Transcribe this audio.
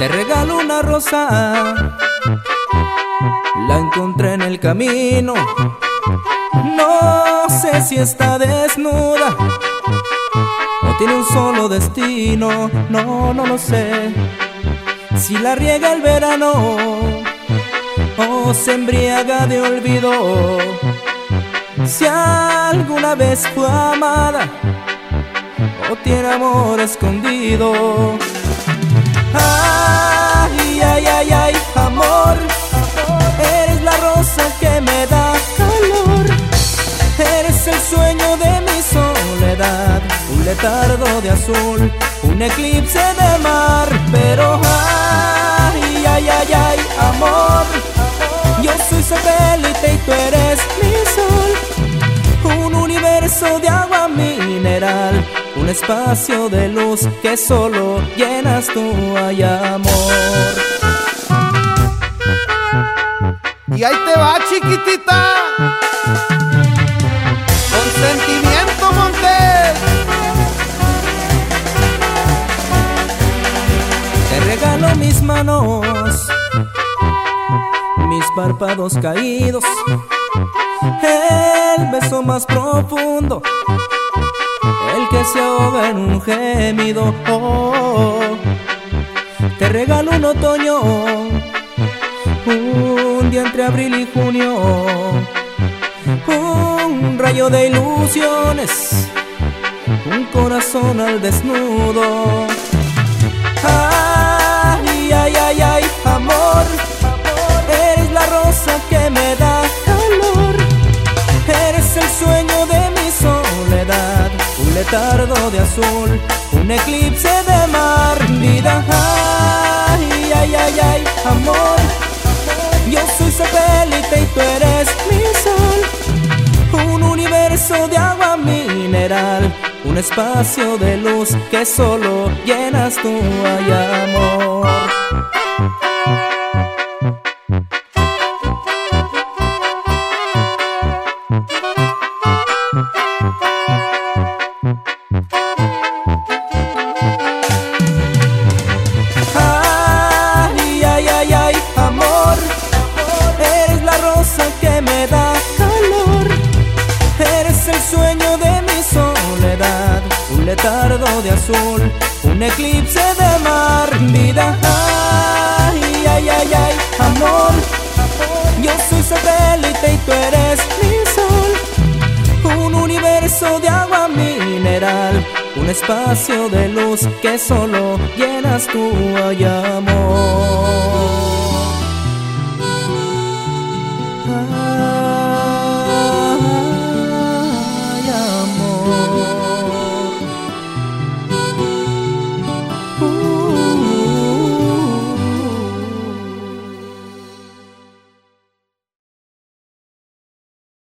Te regalo una rosa, la encontré en el camino. No sé si está desnuda o tiene un solo destino. No lo sé. Si la riega el verano o se embriaga de olvido. Si alguna vez fue amada o tiene amor escondido. Ay, ay, ay, ay, amor, eres la rosa que me da calor. Eres el sueño de mi soledad, un letargo de azul, un eclipse de mar. Pero ay, ay, ay, ay, amor, yo soy satélite y tú eres mi sol. Un universo de agua mineral, un espacio de luz que solo llenas tú, ay, amor. Y ahí te va, chiquitita, con sentimiento, Montes. Te regalo mis manos, mis párpados caídos, el beso más profundo, el que se ahoga en un gemido. Oh, te regalo un otoño, un día entre abril y junio, un rayo de ilusiones, un corazón al desnudo. Ay, ay, ay, ay, amor, eres la rosa que me da calor. Eres el sueño de mi soledad, un letargo de azul, un eclipse de mar. Vida, ay, ay, ay, ay, amor, yo soy satélite y tú eres mi sol. Un universo de agua mineral, un espacio de luz que solo llenas tú, ay, amor. Ay, ay, ay, ay, amor, eres la rosa que me da calor. Eres el sueño de mi soledad, un letargo de azul, un eclipse de mar. Vida, ay, ay, ay, ay, amor, yo soy satélite y tú eres mi sol. Un universo de agua mineral, un espacio de luz que solo llenas tú, ay, amor.